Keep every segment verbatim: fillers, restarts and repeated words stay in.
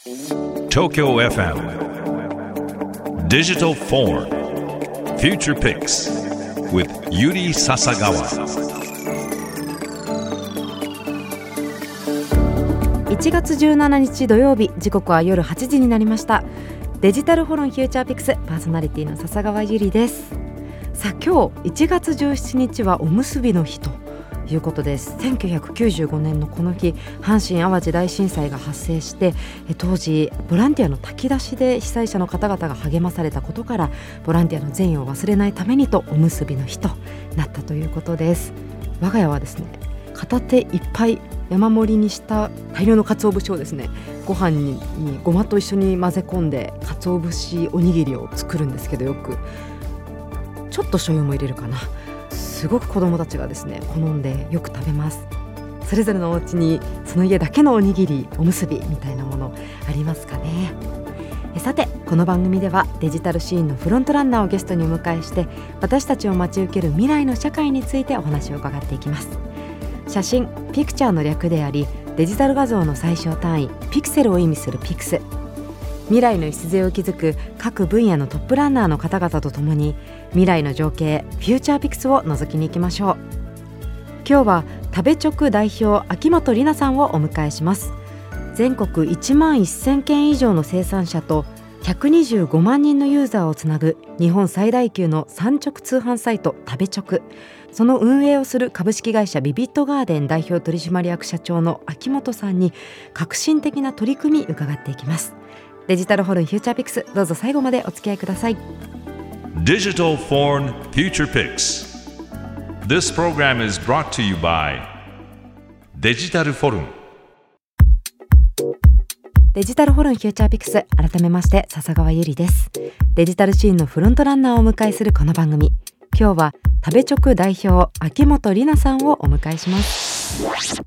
Tokyo エフエム Digital Forum Future Picks with Yuri Sasagawa。 いちがつじゅうしちにち土曜日、時刻は夜はちじになりました。デジタルフォロンフューチャーピクスパーソナリティの笹川ゆりです。さあ、今日いちがつじゅうしちにちはおむすびの日ということです。せんきゅうひゃくきゅうじゅうごねんのこの日、阪神淡路大震災が発生して、当時ボランティアの炊き出しで被災者の方々が励まされたことから、ボランティアの善意を忘れないためにとおむすびの日となったということです。我が家はですね、片手いっぱい山盛りにした大量の鰹節をですね、ご飯にごまと一緒に混ぜ込んで鰹節おにぎりを作るんですけど、よくちょっと醤油も入れるかな。すごく子どもたちがですね好んでよく食べます。それぞれのお家にその家だけのおにぎり、おむすびみたいなものありますかね。えさて、この番組ではデジタルシーンのフロントランナーをゲストにお迎えして、私たちを待ち受ける未来の社会についてお話を伺っていきます。写真、ピクチャーの略であり、デジタル画像の最小単位ピクセルを意味するピクス。未来の礎を築く各分野のトップランナーの方々とともに、未来の情景フューチャーピクスを覗きに行きましょう。今日は食べチョク代表秋元里奈さんをお迎えします。全国いちまんせんけん以上の生産者とひゃくにじゅうごまんにんのユーザーをつなぐ日本最大級の産直通販サイト食べチョク、その運営をする株式会社ビビットガーデン代表取締役社長の秋元さんに革新的な取り組み伺っていきます。デジタルフォルンフューチャーピクス、どうぞ最後までお付き合いください。 Digital Foreign Future Picks。 This program is brought to you by デジタルフォルン。 デジタルフォルンフューチャーピクス、改めまして笹川ゆりです。デジタルシーンのフロントランナーをお迎えするこの番組、今日は食べチョク代表秋元里奈さんをお迎えします。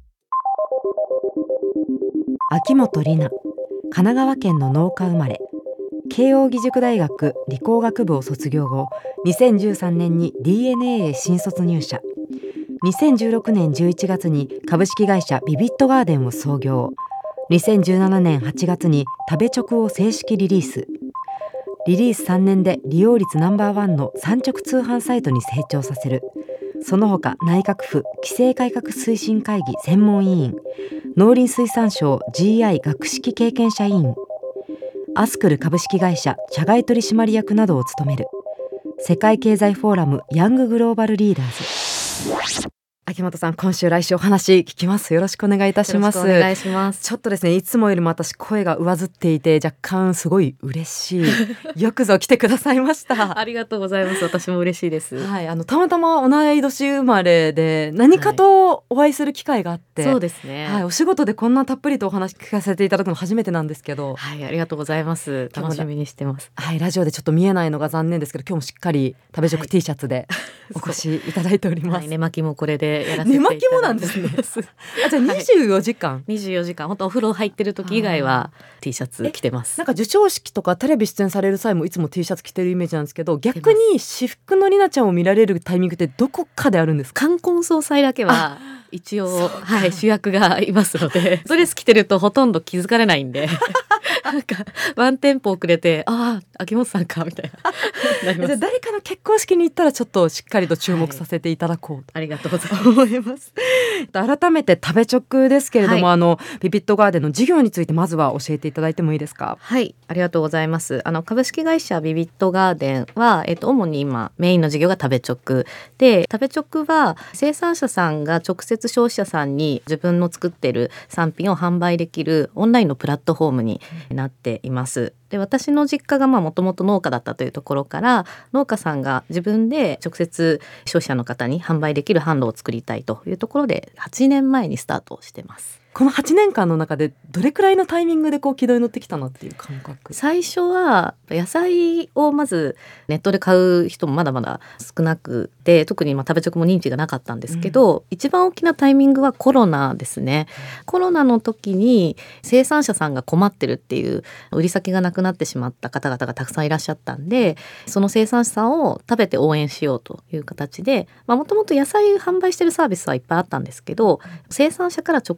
秋元里奈、神奈川県の農家生まれ、慶應義塾大学理工学部を卒業後、にせんじゅうさんねんに ディーエヌエー へ新卒入社。にせんじゅうろくねんじゅういちがつに株式会社ビビットガーデンを創業。にせんじゅうななねんはちがつに食べチョクを正式リリース。リリースさんねんで利用率ナンバーワンの産直通販サイトに成長させる。その他、内閣府規制改革推進会議専門委員、農林水産省 ジーアイ 学識経験者委員、アスクル株式会社社外取締役などを務める。世界経済フォーラムヤンググローバルリーダーズ。秋元さん、今週来週お話聞きます。よろしくお願いいたします。 よろしくお願いします。 ちょっとですね、いつもよりも私声が上ずっていて、若干すごい嬉しい。よくぞ来てくださいました。 ありがとうございます。私も嬉しいです。 はい、あのたまたま同い年生まれで何かとお会いする機会があって、 はい、そうですね、 はい、お仕事でこんなたっぷりとお話聞かせていただくの初めてなんですけど、 はい、ありがとうございます。楽しみにしてます。 はい、ラジオでちょっと見えないのが残念ですけど、今日もしっかり食べチョク T シャツでお越しいただいております。 はい、寝巻きもこれでやらせていただいて、 そうなんですね。あ、じゃあにじゅうよじかん、はい、 にじゅうよじかん、本当お風呂入ってる時以外は T シャツ着てます。 なんか授賞式とかテレビ出演される際もいつも T シャツ着てるイメージなんですけど、逆に私服のりなちゃんを見られるタイミングってどこかであるんですか？ 冠婚葬祭だけは一応、はい、主役がいますので、ドレス着てるとほとんど気づかれないんでなんかワンテンポ遅れて、ああ秋元さんかみたいななります。 じゃあ誰かの結婚式に行ったらちょっとしっかりと注目させていただこうと、 はい、ありがとうございます。 思います。改めて食べチョクですけれども、はい、あのビビットガーデンの事業についてまずは教えていただいてもいいですか？ はい、ありがとうございます。あの株式会社ビビットガーデンは、えっと、主に今メインの事業が食べチョクで、食べチョクは生産者さんが直接消費者さんに自分の作っている産品を販売できるオンラインのプラットフォームになっています。で、私の実家がもともと農家だったというところから、農家さんが自分で直接消費者の方に販売できる販路を作りたいというところではちねんまえにスタートしてます。 このはちねんかんの中でどれくらいのタイミングでこう軌道に乗ってきたなっていう感覚？ 最初は野菜をまずネットで買う人もまだまだ少なくて、特にまあ食べチョクも認知がなかったんですけど、うん、一番大きなタイミングはコロナですね。コロナの時に生産者さんが困ってるっていう、売り先がなくなってしまった方々がたくさんいらっしゃったんで、その生産者さんを食べて応援しようという形で、もともと野菜販売してるサービスはいっぱいあったんですけど、生産者から直接取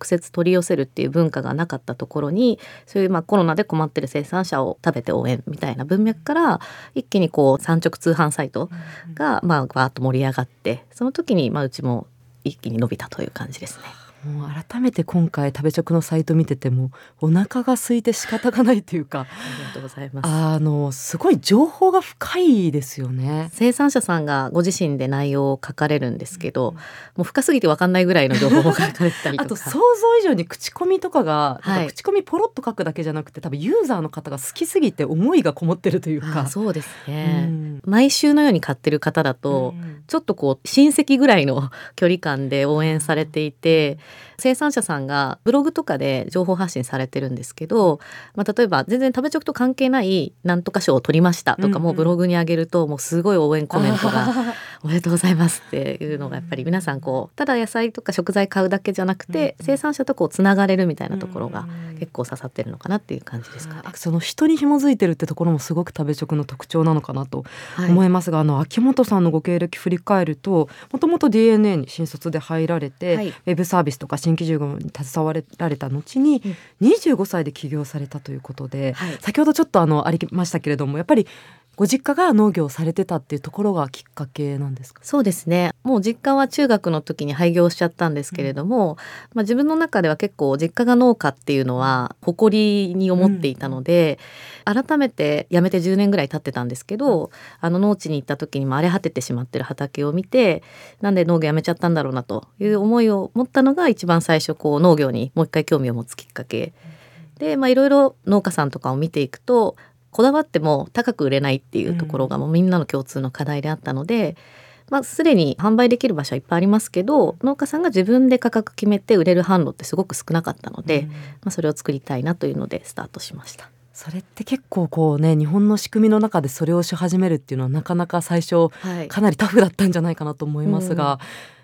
取り寄せるっていう文化がなかったところに、そういうまあコロナで困ってる生産者を食べて応援みたいな文脈から一気にこう産直通販サイトがまあわーっと盛り上がって、その時にまあうちも一気に伸びたという感じですね。 もう改めて今回食べチョクのサイト見ててもお腹が空いて仕方がないというか、 ありがとうございます。 あのすごい情報が深いですよね。 生産者さんがご自身で内容を書かれるんですけど、もう深すぎて分かんないぐらいの情報も書かれてたりとかあと想像以上に口コミとかが、 はい、 なんか口コミポロッと書くだけじゃなくて、多分ユーザーの方が好きすぎて思いがこもってるというか。 あ、そうですね、 うん、 毎週のように買ってる方だと、うん、ちょっとこう親戚ぐらいの距離感で応援されていて、生産者さんがブログとかで情報発信されてるんですけど、まあ、例えば全然食べチョクと関係ないなんとか賞を取りましたとかもブログに上げると、もうすごい応援コメントがおめでとうございますっていうのがやっぱり皆さんこうただ野菜とか食材買うだけじゃなくて、生産者とこうつながれるみたいなところが結構刺さってるのかなっていう感じですかね。 その人に紐づいてるってところもすごく食べチョクの特徴なのかなと思いますが、はい、あの秋元さんのご経歴振り返ると、もともと ディーエヌエー に新卒で入られて、はい、ウェブサービスとか新規事業に携わられた後ににじゅうごさいで起業されたということで、はい、先ほどちょっとあのありましたけれども、やっぱりご実家が農業をされてたっていうところがきっかけなんですか？ そうですね、もう実家は中学の時に廃業しちゃったんですけれども、うん、まあ、自分の中では結構実家が農家っていうのは誇りに思っていたので、うん、改めて辞めてじゅうねんぐらい経ってたんですけど、あの農地に行った時にも荒れ果ててしまってる畑を見て、なんで農業辞めちゃったんだろうなという思いを持ったのが一番最初こう農業にもう一回興味を持つきっかけで、まあ、いろいろ農家さんとかを見ていくと、こだわっても高く売れないっていうところがもうみんなの共通の課題であったので、まあ、すでに販売できる場所はいっぱいありますけど、農家さんが自分で価格決めて売れる販路ってすごく少なかったので、まあ、それを作りたいなというのでスタートしました。 それって結構こうね、日本の仕組みの中でそれをし始めるっていうのはなかなか最初かなりタフだったんじゃないかなと思いますが、はい、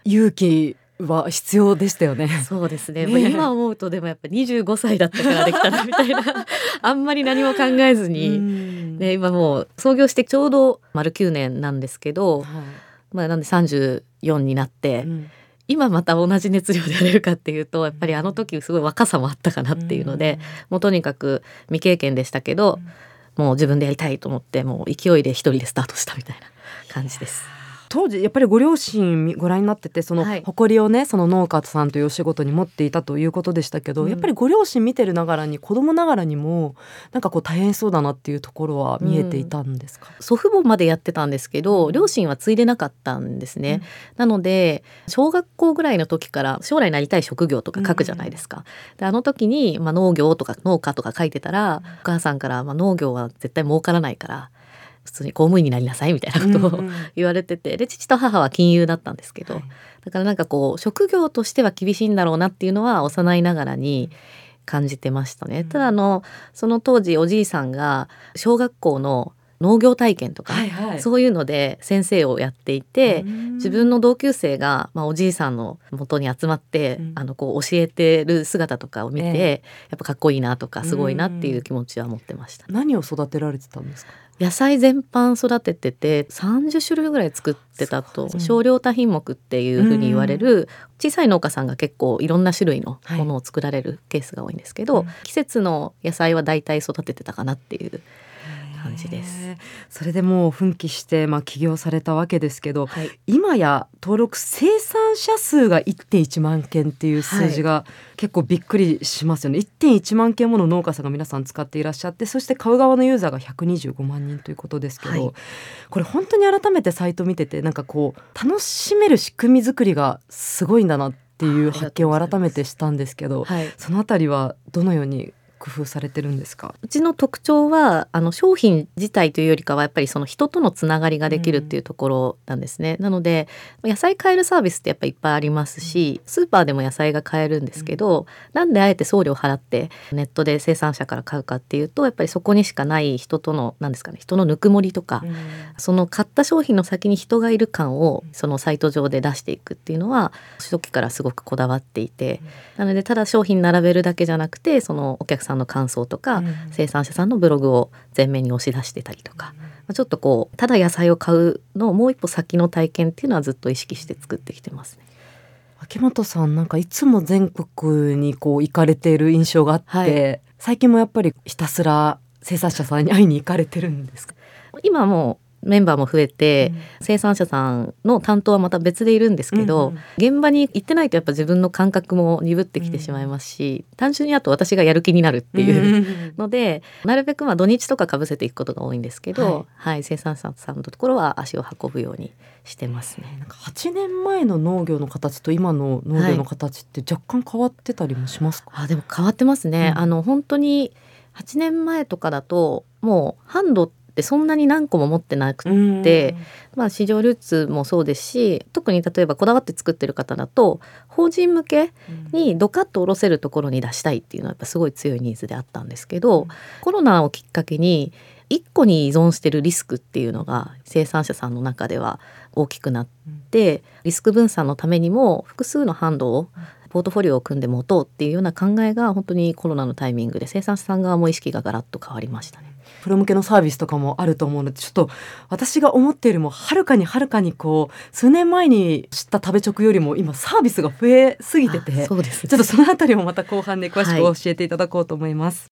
勇気は必要でしたよね。 そうですね、ね、今思うとでもやっぱにじゅうごさいだったからできたなみたいなあんまり何も考えずに、ね、今もう創業してちょうど丸きゅうねんなんですけど、はい、まあ、なんでさんじゅうよんになって、うん、今また同じ熱量でやれるかっていうと、やっぱりあの時すごい若さもあったかなっていうので、うん、もうとにかく未経験でしたけど、うん、もう自分でやりたいと思ってもう勢いで一人でスタートしたみたいな感じです。 当時やっぱりご両親ご覧になってて、その誇りをね、その農家さんというお仕事に持っていたということでしたけど、うん、やっぱりご両親見てるながらに子供ながらにもなんかこう大変そうだなっていうところは見えていたんですか？ うん、祖父母までやってたんですけど、両親は継いでなかったんですね、うん、なので小学校ぐらいの時から将来なりたい職業とか書くじゃないですか、うん、であの時に、まあ、農業とか農家とか書いてたら、お母さんから、まあ、農業は絶対儲からないから普通に公務員になりなさいみたいなことを言われてて、で父と母は金融だったんですけど、はい、だからなんかこう職業としては厳しいんだろうなっていうのは幼いながらに感じてましたね。ただあのその当時おじいさんが小学校の農業体験とか、はいはい、そういうので先生をやっていて、自分の同級生が、まあ、おじいさんの元に集まって、うん、あのこう教えてる姿とかを見て、えー、やっぱかっこいいなとかすごいなっていう気持ちは持ってました。 何を育てられてたんですか？ 野菜全般育てててさんじゅっしゅるいぐらい作ってたと、少量多品目っていうふうに言われる小さい農家さんが結構いろんな種類のものを作られるケースが多いんですけど、はい、季節の野菜はだいたい育ててたかなっていう感じです。 それでもう奮起して、まあ、起業されたわけですけど、はい、今や登録生産者数が いってんいちまんけんっていう数字が結構びっくりしますよね、はい、いってんいちまんけんもの農家さんが皆さん使っていらっしゃって、そして買う側のユーザーがひゃくにじゅうごまんにんということですけど、はい、これ本当に改めてサイト見てて、なんかこう楽しめる仕組み作りがすごいんだなっていう発見を改めてしたんですけど、はい、そのあたりはどのように工夫されてるんですか？ うちの特徴はあの商品自体というよりかはやっぱりその人とのつながりができるっていうところなんですね、うん、なので野菜買えるサービスってやっぱりいっぱいありますし、スーパーでも野菜が買えるんですけど、うん、なんであえて送料払ってネットで生産者から買うかっていうと、やっぱりそこにしかない人とのなんですかね、人のぬくもりとか、うん、その買った商品の先に人がいる感をそのサイト上で出していくっていうのは初期からすごくこだわっていて、うん、なのでただ商品並べるだけじゃなくて、そのお客さんの感想とか、うん、生産者さんのブログを前面に押し出してたりとか、うん、ちょっとこうただ野菜を買うのをもう一歩先の体験っていうのはずっと意識して作ってきてますね。 秋元さんなんかいつも全国にこう行かれている印象があって、はい、最近もやっぱりひたすら生産者さんに会いに行かれてるんですか？ 今もメンバーも増えて、うん、生産者さんの担当はまた別でいるんですけど、うんうん、現場に行ってないとやっぱ自分の感覚も鈍ってきてしまいますし、うん、単純にあと私がやる気になるっていうので、うん、なるべくまあ土日とか被せていくことが多いんですけど、はいはい、生産者さんのところは足を運ぶようにしてますね。 なんかはちねんまえの農業の形と今の農業の形って若干変わってたりもしますか？ はい、あでも変わってますね、うん、あの本当にはちねんまえとかだともう販路ってそんなに何個も持ってなくて、まあ、市場ルーツもそうですし、特に例えばこだわって作ってる方だと法人向けにドカッと卸せるところに出したいっていうのはやっぱすごい強いニーズであったんですけど、うん、コロナをきっかけにいっこに依存してるリスクっていうのが生産者さんの中では大きくなって、リスク分散のためにも複数の販路をポートフォリオを組んで持とうっていうような考えが本当にコロナのタイミングで生産者さん側も意識がガラッと変わりましたね。 プロ向けのサービスとかもあると思うので、ちょっと私が思っているよりもはるかにはるかにこう数年前に知った食べ直よりも今サービスが増えすぎてて、 そうですね、 ちょっとそのあたりもまた後半で詳しく教えていただこうと思います、はい。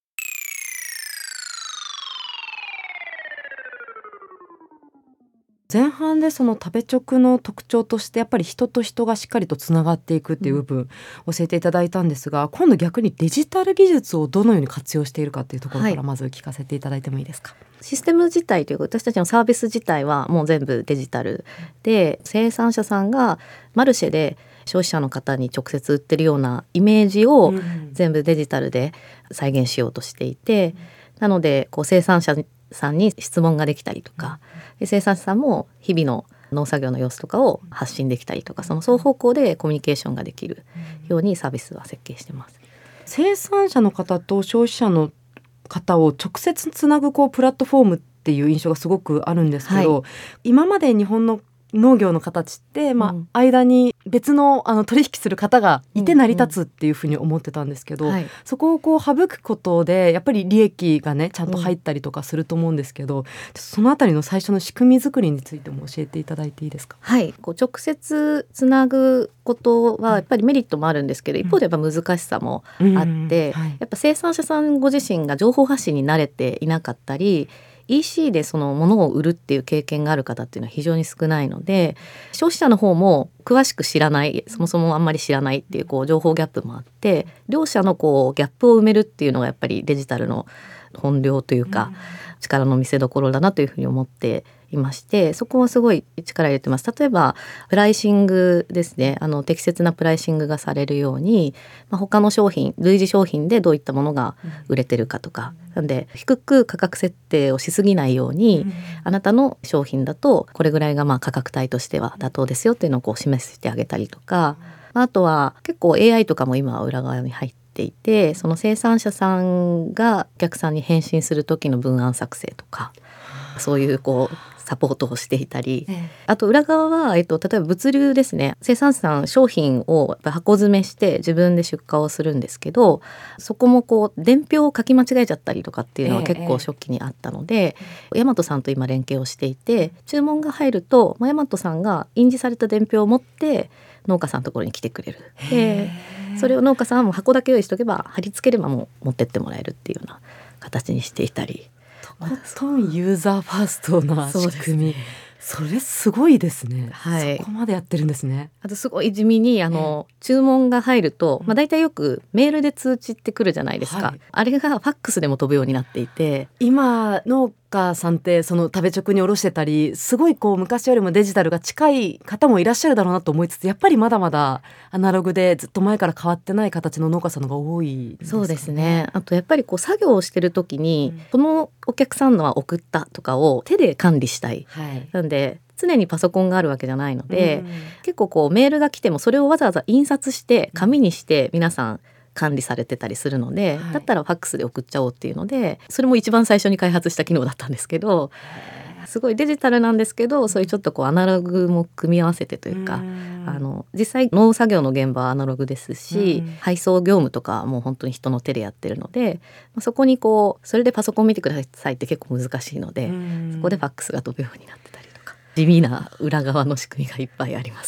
前半でその食べ直の特徴としてやっぱり人と人がしっかりとつながっていくっていう部分教えていただいたんですが、うん、今度逆にデジタル技術をどのように活用しているかっていうところからまず聞かせていただいてもいいですか？はい、 システム自体というか私たちのサービス自体はもう全部デジタルで、生産者さんがマルシェで消費者の方に直接売ってるようなイメージを全部デジタルで再現しようとしていて、なのでこう生産者さんに質問ができたりとか、で生産者さんも日々の農作業の様子とかを発信できたりとか、その双方向でコミュニケーションができるようにサービスは設計してます。 生産者の方と消費者の方を直接つなぐこうプラットフォームっていう印象がすごくあるんですけど、はい、今まで日本の農業の形って、まあうん、間に別 の, あの取引する方がいて成り立つっていうふうに思ってたんですけど、うんうん、そこをこう省くことでやっぱり利益がねちゃんと入ったりとかすると思うんですけど、うん、そのあたりの最初の仕組み作りについても教えていただいていいですか？ はい、こう直接つなぐことはやっぱりメリットもあるんですけど、うん、一方でやっぱ難しさもあって、うんうんはい、やっぱ生産者さんご自身が情報発信に慣れていなかったりイーシー でその物を売るっていう経験がある方っていうのは非常に少ないので、消費者の方も詳しく知らない、そもそもあんまり知らないっていうこう情報ギャップもあって、両者のこうギャップを埋めるっていうのがやっぱりデジタルの本領というか力の見せ所だなというふうに思っていまして、そこはすごい力入れてます。例えばプライシングですね、あの適切なプライシングがされるように、まあ、他の商品類似商品でどういったものが売れてるかとか、うん、なんで低く価格設定をしすぎないように、うん、あなたの商品だとこれぐらいがまあ価格帯としては妥当ですよっていうのをこう示してあげたりとか、あとは結構 エーアイ とかも今は裏側に入っていて、その生産者さんがお客さんに返信する時の文案作成とか、そういうこうサポートをしていたり、ええ、あと裏側は、えっと、例えば物流ですね。生産者さん商品を箱詰めして自分で出荷をするんですけど、そこもこう伝票を書き間違えちゃったりとかっていうのは結構初期にあったので、ええ、大和さんと今連携をしていて、注文が入ると大和さんが印字された伝票を持って農家さんのところに来てくれる。でそれを農家さんも箱だけ用意しとけば貼り付ければもう持ってってもらえるっていうような形にしていたり、 とことんユーザーファーストな仕組み、 そ, ね、それすごいですね、はい、そこまでやってるんですね。 あとすごい地味にあの、えー、注文が入ると、まあ、大体よくメールで通知ってくるじゃないですか、はい、あれがファックスでも飛ぶようになっていて、 今農家さんってその食べ直に卸してたりすごいこう昔よりもデジタルが近い方もいらっしゃるだろうなと思いつつ、やっぱりまだまだアナログでずっと前から変わってない形の農家さんのが多いですかね。 そうですね。あとやっぱりこう作業をしてる時に、うん、このお客さんのは送ったとかを手で管理したい、はい、なんで常にパソコンがあるわけじゃないので、うん、結構こうメールが来てもそれをわざわざ印刷して紙にして皆さん管理されてたりするので、はい、だったらファックスで送っちゃおうっていうので、それも一番最初に開発した機能だったんですけど、すごいデジタルなんですけど、そういうちょっとこうアナログも組み合わせてというか、うあの実際農作業の現場はアナログですし、配送業務とかはもう本当に人の手でやってるので、そこにこうそれでパソコン見てくださいって結構難しいので、そこでファックスが飛ぶようになってたりとか、地味な裏側の仕組みがいっぱいあります。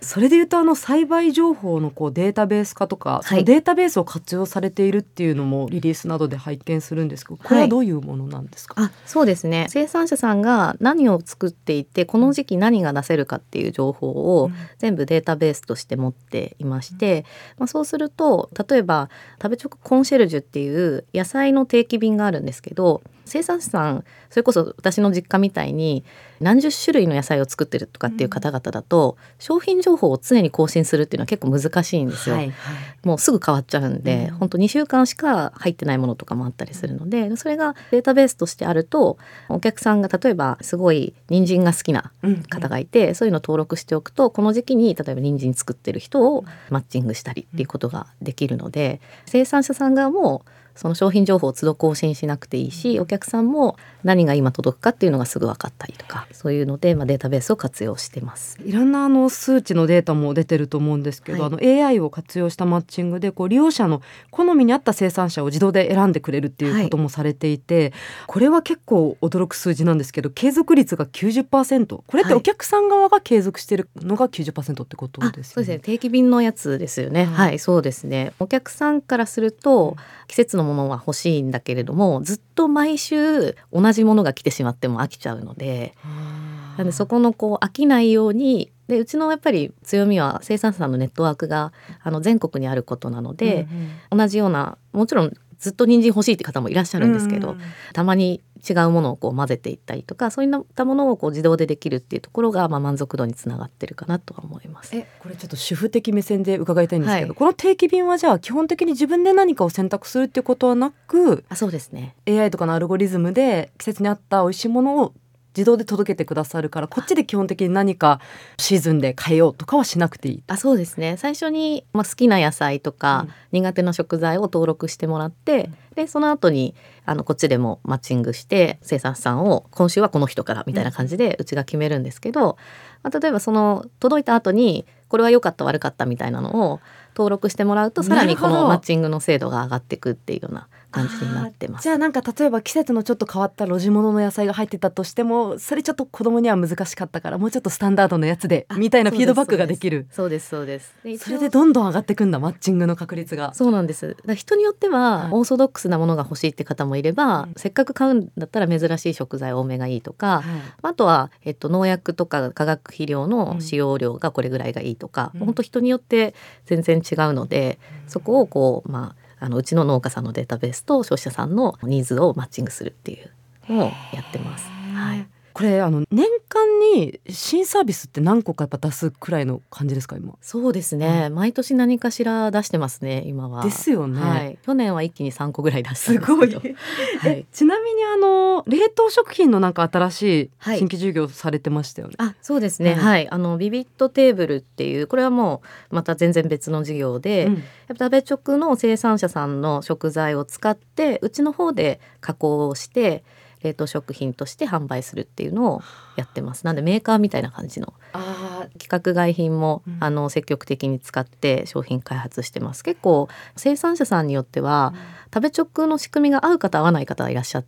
それでいうとあの栽培情報のこうデータベース化とか、そのデータベースを活用されているっていうのもリリースなどで拝見するんですけど、これはどういうものなんですか？ はい、あ、そうですね、生産者さんが何を作っていてこの時期何が出せるかっていう情報を全部データベースとして持っていまして、うん、まあ、そうすると例えば食べチョクコンシェルジュっていう野菜の定期便があるんですけど、生産者さんそれこそ私の実家みたいに何十種類の野菜を作ってるとかっていう方々だと、うん、商品情報を常に更新するっていうのは結構難しいんですよ、はいはい、もうすぐ変わっちゃうんで、うん、本当にしゅうかんしか入ってないものとかもあったりするので、それがデータベースとしてあるとお客さんが例えばすごい人参が好きな方がいて、うんうん、そういうのを登録しておくとこの時期に例えば人参作ってる人をマッチングしたりっていうことができるので、生産者さん側もその商品情報を都度更新しなくていいし、お客さんも何が今届くかっていうのがすぐ分かったりとか、そういうので、まあ、データベースを活用してます。 いろんなあの数値のデータも出てると思うんですけど、はい、あの エーアイ を活用したマッチングでこう利用者の好みに合った生産者を自動で選んでくれるっていうこともされていて、はい、これは結構驚く数字なんですけど、継続率が きゅうじゅっパーセント、これってお客さん側が継続してるのが きゅうじゅっパーセント ってことですよね？ そうですね、定期便のやつですよね、はい、はい、そうですね。お客さんからすると季節のものは欲しいんだけれども、ずっと毎週同じものが来てしまっても飽きちゃうので、なのでそこのこう飽きないように、でうちのやっぱり強みは生産者さんのネットワークがあの全国にあることなので、うんうん、同じような、もちろんずっと人参欲しいって方もいらっしゃるんですけど、うんうん、たまに違うものをこう混ぜていったりとか、そういったものをこう自動でできるっていうところが、まあ、満足度につながってるかなとは思います。 えこれちょっと主婦的目線で伺いたいんですけど、はい、この定期便はじゃあ基本的に自分で何かを選択するっていうことはなく、 あ、そうですね、 エーアイ とかのアルゴリズムで季節に合った美味しいものを自動で届けてくださるから、こっちで基本的に何かシーズンで変えようとかはしなくていい？ あ、そうですね、最初に、まあ、好きな野菜とか、うん、苦手な食材を登録してもらって、うん、でその後にあのこっちでもマッチングして生産者さんを今週はこの人からみたいな感じでうちが決めるんですけど、まあ、例えばその届いた後にこれは良かった悪かったみたいなのを登録してもらうと、さらにこのマッチングの精度が上がっていくっていうような感じになってます。 じゃあなんか例えば季節のちょっと変わった露地物の野菜が入ってたとしても、それちょっと子供には難しかったからもうちょっとスタンダードのやつでみたいなフィードバックができる。 そうですそうです。 でそれでどんどん上がっていくんだ、マッチングの確率が。 そうなんです。だから人によってはオーソドックスなものが欲しいって方もいれば、はい、せっかく買うんだったら珍しい食材多めがいいとか、はい、あとは、えっと、農薬とか化学肥料の使用量がこれぐらいがいいとか、うん、本当人によって全然違うので、うん、そこをこう、まあ、あのうちの農家さんのデータベースと消費者さんのニーズをマッチングするっていうのをやってます。はい、 これあの年間に新サービスって何個かやっぱ出すくらいの感じですか今？ そうですね、うん、毎年何かしら出してますね今は。 ですよね、 はい、去年は一気にさんこぐらい出したんですけど。 すごい、はい、えちなみにあの冷凍食品のなんか新しい新規事業されてましたよね？ はい、あ、そうですね、はいはい、あのビビットテーブルっていう、これはもうまた全然別の事業で、うん、やっぱ食べチョクの生産者さんの食材を使ってうちの方で加工をして冷凍食品として販売するっていうのをやってます。なんでメーカーみたいな感じのあ規格外品も、うん、あの積極的に使って商品開発してます。結構生産者さんによっては、うん、食べチョクの仕組みが合う方合わない方がいらっしゃって、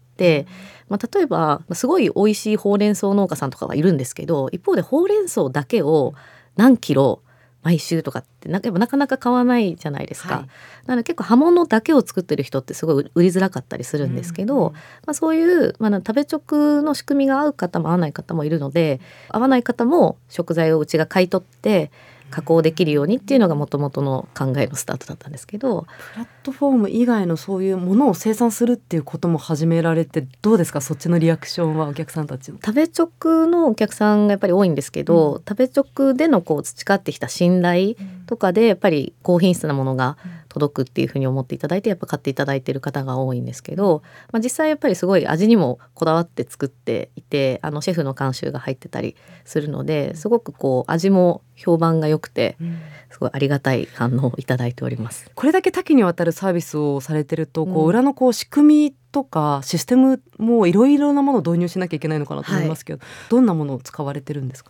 うん、まあ、例えばすごい美味しいほうれん草農家さんとかはいるんですけど、一方でほうれん草だけを何キロ毎週とかってななかなか買わないじゃないですか、はい、なので結構葉物だけを作ってる人ってすごい売りづらかったりするんですけど、うんうん、まあ、そういう、まあ、食べチョクの仕組みが合う方も合わない方もいるので、合わない方も食材をうちが買い取って加工できるようにっていうのが元々の考えのスタートだったんですけど、 プラットフォーム以外のそういうものを生産するっていうことも始められて、どうですかそっちのリアクションはお客さんたちの？ 食べチョクのお客さんがやっぱり多いんですけど、うん、食べチョクでのこう培ってきた信頼とかでやっぱり高品質なものが届くっていうふうに思っていただいてやっぱ買っていただいている方が多いんですけど、まあ、実際やっぱりすごい味にもこだわって作っていて、あのシェフの監修が入ってたりするので、すごくこう味も評判が良くてすごいありがたい反応をいただいております。 これだけ多岐にわたるサービスをされてると、こう裏のこう仕組みとかシステムもいろいろなものを導入しなきゃいけないのかなと思いますけど、はい、どんなものを使われてるんですか？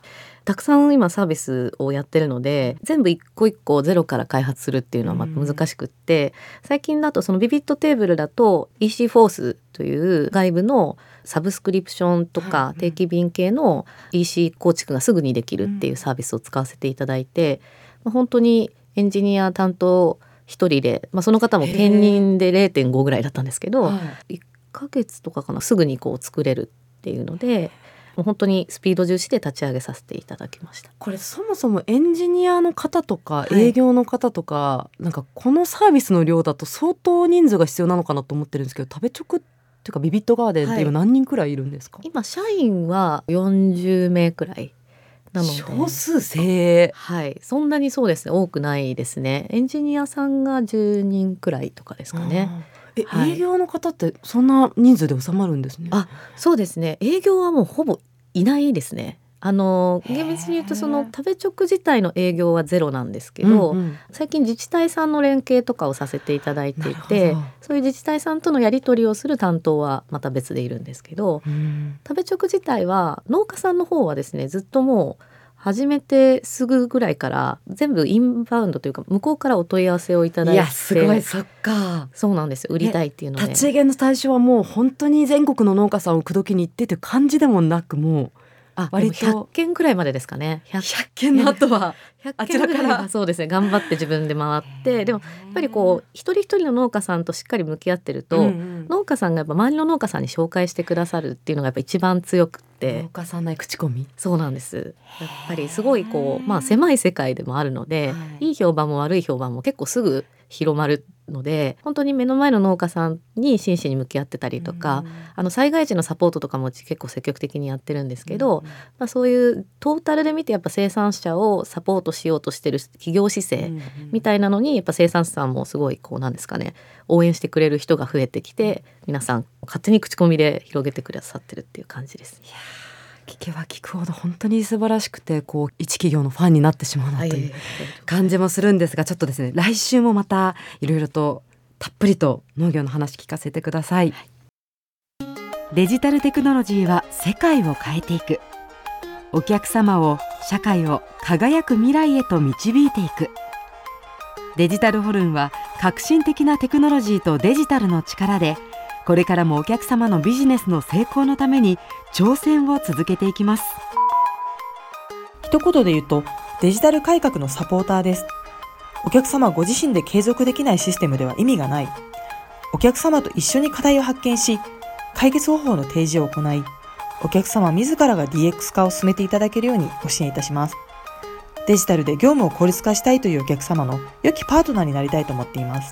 たくさん今サービスをやってるので全部一個一個ゼロから開発するっていうのはまた難しくって、うん、最近だとそのビビットテーブルだと イーシー フォースという外部のサブスクリプションとか定期便系の イーシー 構築がすぐにできるっていうサービスを使わせていただいて、まあ、本当にエンジニア担当一人で、まあ、その方も兼任で れいてんご ぐらいだったんですけど、いっかげつとかかなすぐにこう作れるっていうのでもう本当にスピード重視で立ち上げさせていただきました。 これそもそもエンジニアの方とか営業の方とか、はい、なんかこのサービスの量だと相当人数が必要なのかなと思ってるんですけど、食べ直っていうかビビットガーデンって今何人くらいいるんですか？ はい、今社員はよんじゅうめいくらいなので少数精鋭、 はい、そんなにそうですね多くないですね。エンジニアさんがじゅうにんくらいとかですかね。 え、はい、営業の方ってそんな人数で収まるんですね。 あ、そうですね。営業はもうほぼいないですね。あの厳密に言うとその食べ直自体の営業はゼロなんですけど、うんうん、最近自治体さんの連携とかをさせていただいていて、そういう自治体さんとのやり取りをする担当はまた別でいるんですけど、うん、食べ直自体は農家さんの方はですねずっともう始めてすぐぐらいから全部インバウンドというか向こうからお問い合わせをいただいて、 いやすごい、そっか、 そうなんですよ、売りたいっていうので、 立ち上げの最初はもう本当に全国の農家さんを口説きに行ってという感じでもなく、もうあ割とひゃっけんくらいまでですかね。 ひゃっけんの後はひゃっけんぐらいはそうですね頑張って自分で回ってでもやっぱりこう一人一人の農家さんとしっかり向き合ってると、うんうん、農家さんがやっぱ周りの農家さんに紹介してくださるっていうのがやっぱ一番強くって農家さん内口コミそうなんです。やっぱりすごいこう、まあ、狭い世界でもあるので、はい、いい評判も悪い評判も結構すぐ広まるので本当に目の前の農家さんに真摯に向き合ってたりとか、うん、あの災害時のサポートとかも結構積極的にやってるんですけど、うんまあ、そういうトータルで見てやっぱ生産者をサポートしようとしてる企業姿勢みたいなのにやっぱ生産者さんもすごいこうなんですかね応援してくれる人が増えてきて皆さん勝手に口コミで広げてくださってるっていう感じです、ね。 いや聞けば聞くほど本当に素晴らしくてこう一企業のファンになってしまうなという感じもするんですが、ちょっとですね来週もまたいろいろとたっぷりと農業の話聞かせてください、はい、デジタルテクノロジーは世界を変えていく。お客様を社会を輝く未来へと導いていく。デジタルホルンは革新的なテクノロジーとデジタルの力でこれからもお客様のビジネスの成功のために挑戦を続けていきます。 一言で言うとデジタル改革のサポーターです。お客様ご自身で継続できないシステムでは意味がない。お客様と一緒に課題を発見し解決方法の提示を行いお客様自らが ディーエックス 化を進めていただけるようにご支援いたします。デジタルで業務を効率化したいというお客様の良きパートナーになりたいと思っています。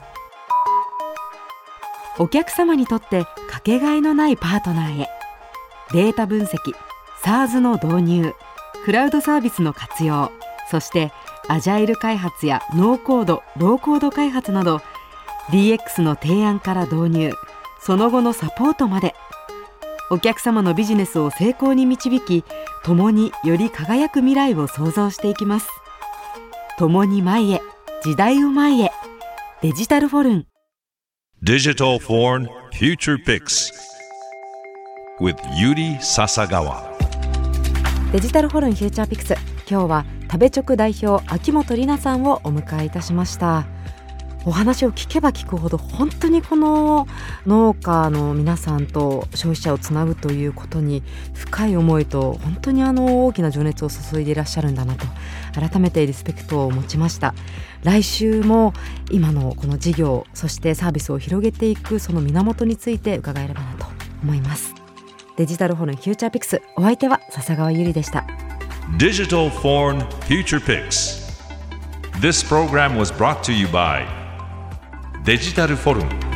お客様にとってかけがえのないパートナーへ。データ分析、SaaS の導入、クラウドサービスの活用、そしてアジャイル開発やノーコード、ローコード開発など ディーエックス の提案から導入、その後のサポートまでお客様のビジネスを成功に導き、共により輝く未来を創造していきます。共に前へ、時代を前へ。デジタルフォルン Digital Foreign Future Picks with Yuri Sasagawa。 デジタルフォルンフューチャーピクス、今日は食べ直代表秋元里奈さんをお迎えいたしました。お話を聞けば聞くほど本当にこの農家の皆さんと消費者をつなぐということに深い思いと本当にあの大きな情熱を注いでいらっしゃるんだなと改めてリスペクトを持ちました。来週も今のこの事業そしてサービスを広げていくその源について伺えればなと思います。デジタルフォルンフューチャーピクス、お相手は笹川ゆりでした。 Digital Foreign Future Picks。 This program was brought to you by デジタルフォルン。